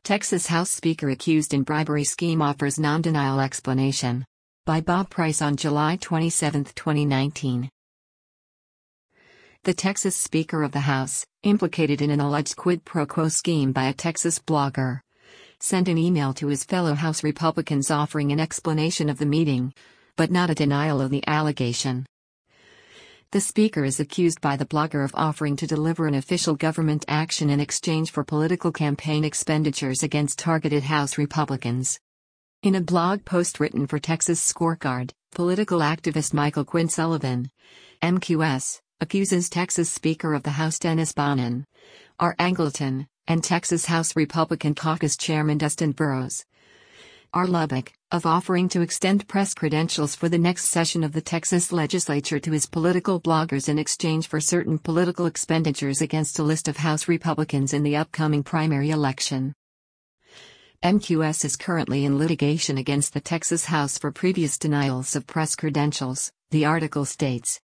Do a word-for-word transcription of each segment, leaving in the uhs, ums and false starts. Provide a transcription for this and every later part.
Texas House Speaker accused in bribery scheme offers non-denial explanation. By Bob Price on July twenty-seventh, twenty nineteen. The Texas Speaker of the House, implicated in an alleged quid pro quo scheme by a Texas blogger, sent an email to his fellow House Republicans offering an explanation of the meeting, but not a denial of the allegation. The Speaker is accused by the blogger of offering to deliver an official government action in exchange for political campaign expenditures against targeted House Republicans. In a blog post written for Texas Scorecard, political activist Michael Quinn Sullivan, M Q S, accuses Texas Speaker of the House Dennis Bonnen, R. Angleton, and Texas House Republican Caucus Chairman Dustin Burrows, R. Lubbock, of offering to extend press credentials for the next session of the Texas legislature to his political bloggers in exchange for certain political expenditures against a list of House Republicans in the upcoming primary election. M Q S is currently in litigation against the Texas House for previous denials of press credentials, the article states.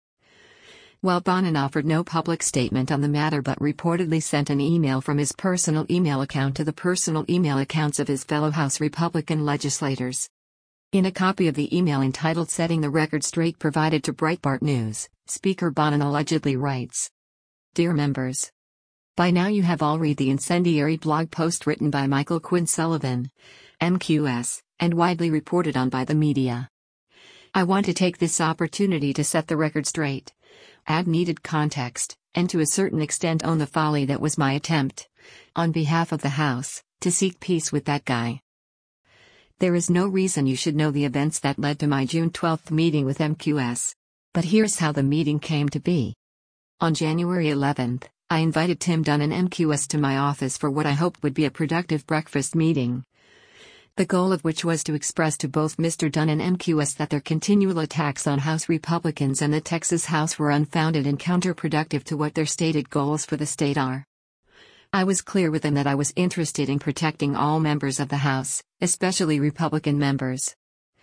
While Bonnen offered no public statement on the matter but reportedly sent an email from his personal email account to the personal email accounts of his fellow House Republican legislators. In a copy of the email entitled Setting the Record Straight provided to Breitbart News, Speaker Bonnen allegedly writes, "Dear members, by now you have all read the incendiary blog post written by Michael Quinn Sullivan, M Q S, and widely reported on by the media. I want to take this opportunity to set the record straight, add needed context, and to a certain extent own the folly that was my attempt, on behalf of the House, to seek peace with that guy. There is no reason you should know the events that led to my June twelfth meeting with M Q S. But here's how the meeting came to be. On January eleventh, I invited Tim Dunn and M Q S to my office for what I hoped would be a productive breakfast meeting, the goal of which was to express to both Mister Dunn and M Q S that their continual attacks on House Republicans and the Texas House were unfounded and counterproductive to what their stated goals for the state are. I was clear with them that I was interested in protecting all members of the House, especially Republican members.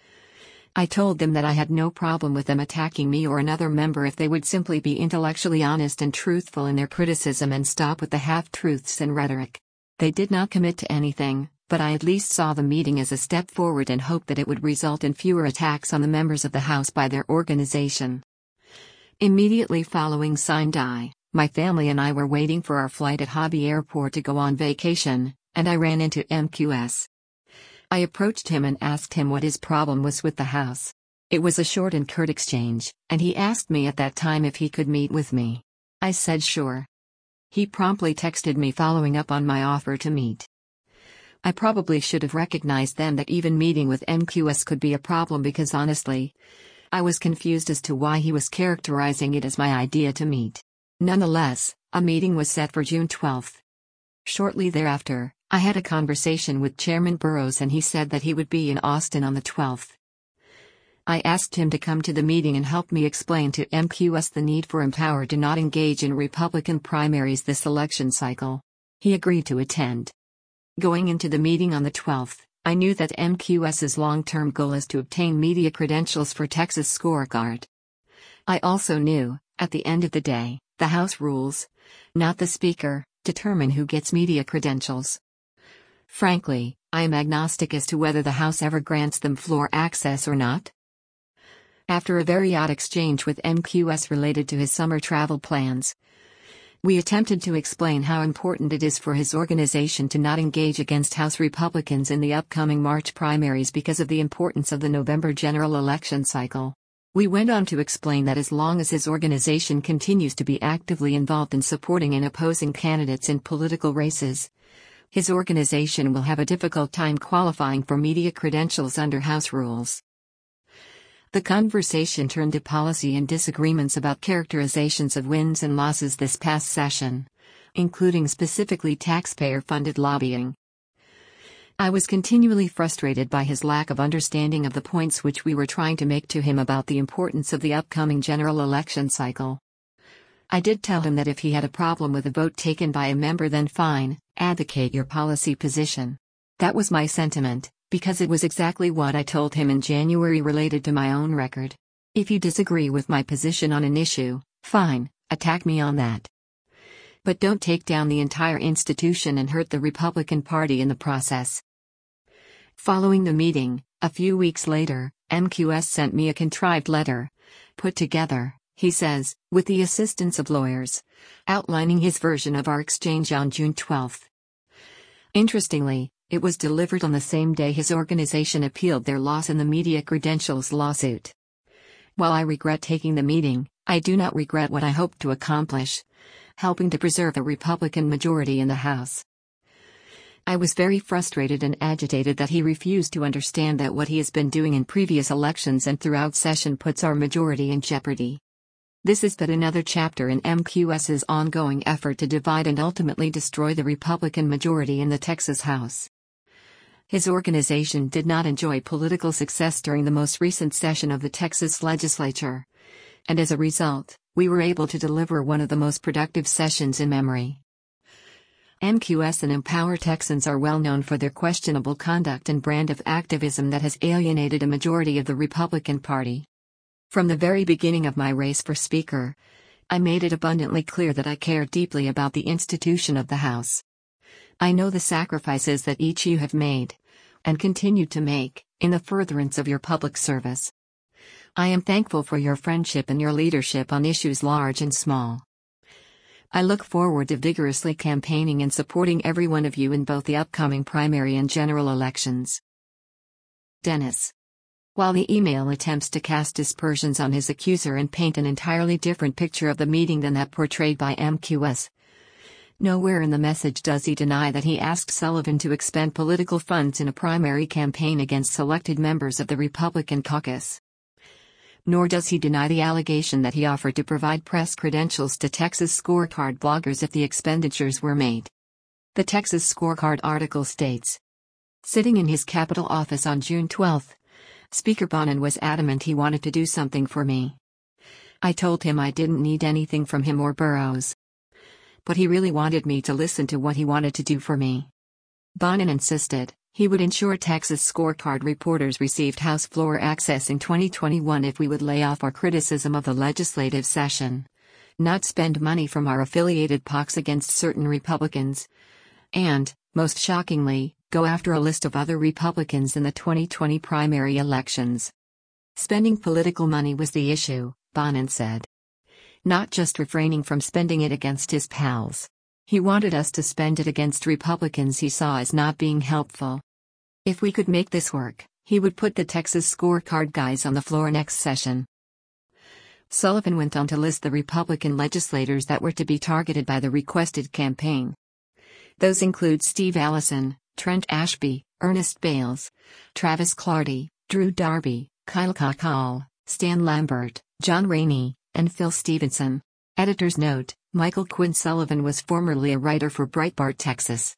I told them that I had no problem with them attacking me or another member if they would simply be intellectually honest and truthful in their criticism and stop with the half-truths and rhetoric. They did not commit to anything, but I at least saw the meeting as a step forward and hoped that it would result in fewer attacks on the members of the House by their organization." Immediately following signed I, my family and I were waiting for our flight at Hobby Airport to go on vacation, and I ran into M Q S. I approached him and asked him what his problem was with the House. It was a short and curt exchange, and he asked me at that time if he could meet with me. I said sure. He promptly texted me following up on my offer to meet. I probably should have recognized then that even meeting with M Q S could be a problem because honestly, I was confused as to why he was characterizing it as my idea to meet. Nonetheless, a meeting was set for June twelfth. Shortly thereafter, I had a conversation with Chairman Burrows and he said that he would be in Austin on the twelfth. I asked him to come to the meeting and help me explain to M Q S the need for Empower to not engage in Republican primaries this election cycle. He agreed to attend. Going into the meeting on the twelfth, I knew that M Q S's long-term goal is to obtain media credentials for Texas Scorecard. I also knew, at the end of the day, the House rules, not the Speaker, determine who gets media credentials. Frankly, I am agnostic as to whether the House ever grants them floor access or not. After a very odd exchange with M Q S related to his summer travel plans, we attempted to explain how important it is for his organization to not engage against House Republicans in the upcoming March primaries because of the importance of the November general election cycle. We went on to explain that as long as his organization continues to be actively involved in supporting and opposing candidates in political races, his organization will have a difficult time qualifying for media credentials under House rules. The conversation turned to policy and disagreements about characterizations of wins and losses this past session, including specifically taxpayer-funded lobbying. I was continually frustrated by his lack of understanding of the points which we were trying to make to him about the importance of the upcoming general election cycle. I did tell him that if he had a problem with a vote taken by a member, then fine, advocate your policy position. That was my sentiment, because it was exactly what I told him in January related to my own record. If you disagree with my position on an issue, fine, attack me on that. But don't take down the entire institution and hurt the Republican Party in the process. Following the meeting, a few weeks later, M Q S sent me a contrived letter, put together, he says, with the assistance of lawyers, outlining his version of our exchange on June twelfth. Interestingly, it was delivered on the same day his organization appealed their loss in the media credentials lawsuit. While I regret taking the meeting, I do not regret what I hoped to accomplish, helping to preserve a Republican majority in the House. I was very frustrated and agitated that he refused to understand that what he has been doing in previous elections and throughout session puts our majority in jeopardy. This is but another chapter in M Q S's ongoing effort to divide and ultimately destroy the Republican majority in the Texas House. His organization did not enjoy political success during the most recent session of the Texas legislature, and as a result, we were able to deliver one of the most productive sessions in memory. M Q S and Empower Texans are well known for their questionable conduct and brand of activism that has alienated a majority of the Republican Party. From the very beginning of my race for Speaker, I made it abundantly clear that I care deeply about the institution of the House. I know the sacrifices that each you have made, and continue to make, in the furtherance of your public service. I am thankful for your friendship and your leadership on issues large and small. I look forward to vigorously campaigning and supporting every one of you in both the upcoming primary and general elections. Dennis. While the email attempts to cast dispersions on his accuser and paint an entirely different picture of the meeting than that portrayed by M Q S, nowhere in the message does he deny that he asked Sullivan to expend political funds in a primary campaign against selected members of the Republican caucus. Nor does he deny the allegation that he offered to provide press credentials to Texas Scorecard bloggers if the expenditures were made. The Texas Scorecard article states, sitting in his Capitol office on June twelfth, Speaker Bonnen was adamant he wanted to do something for me. I told him I didn't need anything from him or Burrows. But he really wanted me to listen to what he wanted to do for me. Bonnen insisted he would ensure Texas Scorecard reporters received House floor access in twenty twenty-one if we would lay off our criticism of the legislative session, not spend money from our affiliated P A Cs against certain Republicans, and, most shockingly, go after a list of other Republicans in the twenty twenty primary elections. Spending political money was the issue, Bonnen said. Not just refraining from spending it against his pals. He wanted us to spend it against Republicans he saw as not being helpful. If we could make this work, he would put the Texas Scorecard guys on the floor next session. Sullivan went on to list the Republican legislators that were to be targeted by the requested campaign. Those include Steve Allison, Trent Ashby, Ernest Bales, Travis Clardy, Drew Darby, Kyle Kakal, Stan Lambert, John Rainey, and Phil Stevenson. Editor's note: Michael Quinn Sullivan was formerly a writer for Breitbart Texas.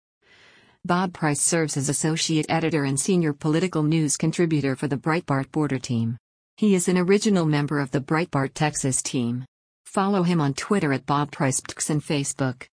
Bob Price serves as associate editor and senior political news contributor for the Breitbart Border team. He is an original member of the Breitbart Texas team. Follow him on Twitter at Bob Price and Facebook.